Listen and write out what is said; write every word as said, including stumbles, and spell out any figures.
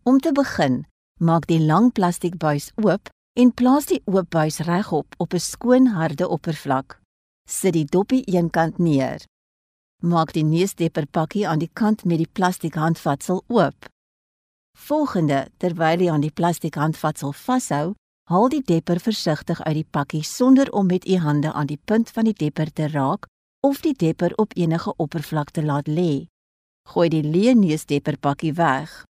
Om te begin, maak die lang plastiekbuis oop en plaas die oop buis regop op 'n skoon harde oppervlak. Sit die doppie eenkant neer. Maak die neusdepperpakkie aan die kant met die plastiek handvatsel oop. Volgende, terwyl jy aan die plastiek handvatsel vashou, haal die depper versigtig uit die pakkie sonder om met u hande aan die punt van die depper te raak of die depper op enige oppervlak te laat lê. Gooi die leë neusdepperpakkie weg.